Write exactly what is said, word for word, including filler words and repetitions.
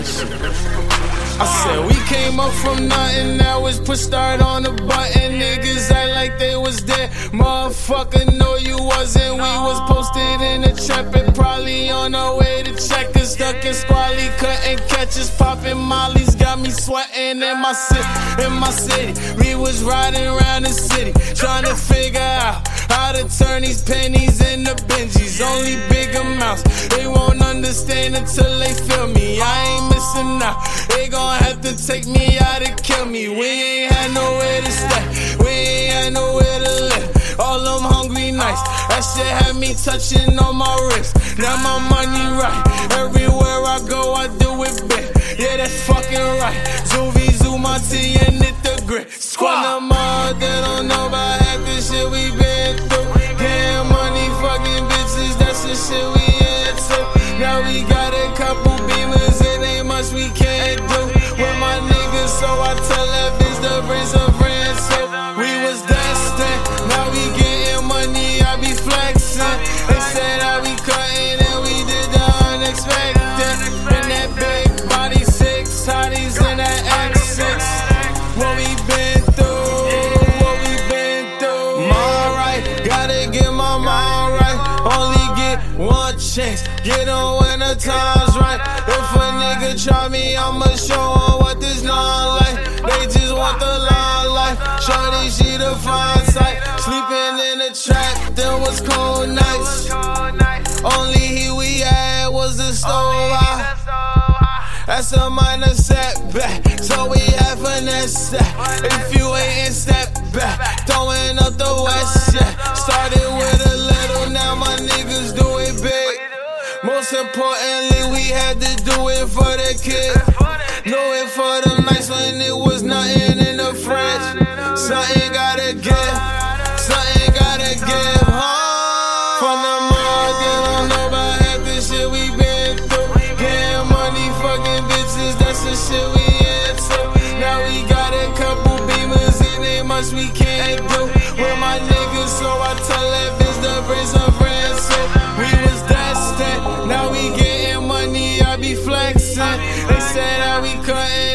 shit. I said we came up from nothing, now it's push start on the button. Niggas act like they was there, motherfucker, no you wasn't. We was posted in the trap and probably on our way to check us. Stuck in squally, couldn't catch us. Popping mollies got me sweating in my city, in my city. We was riding around the city, trying to figure out how to turn these pennies into Benjis. Only big amounts, they won't understand until they feel me. I ain't missing out, they gon' have to take me out and kill me. We ain't had nowhere to stay, we ain't had nowhere to live. All them hungry nights, that shit had me touching on my wrist. Now my money right, everywhere I go I do it big. Yeah, that's fucking right. Zuvi, Zumati, and hit the grit. Squad them all, they don't know about half the shit we been through. Getting money, fucking bitches, that's the shit we into. Now we got a couple beamers, it ain't much we can't do with my niggas, so I tell that bitch to bring some friends. So we was destined, now we getting money, I be flexing. They said I be cutting and we did the unexpected. And that big body, six hotties in that X six. What we been through, what we been through. Mind right, gotta get my mind right. Only get one chance, get on when the time's right. If a nigga try me, I'ma show him what this non like. They just want the limelight. Shorty, she the fine sight. Sleeping in the trap, them was cold nights. Only heat we had was the stove out. That's a minor setback, so we have finesse that. If you ain't in step back, throwing up the west, yeah. Started with a little, now my niggas do it big. Most importantly, we had to do it for the kid. Do it for them nights when it was nothing in the fridge. Something gotta give, something gotta give, huh? From the mall, they don't know about half the shit we been through. Getting money, fucking bitches, that's the shit we into. Now we got a couple beamers, it ain't much we can't do with my niggas, so I tell that bitch to bring some friends. So we was destined, now we getting money, I be flexing. They said I be cutting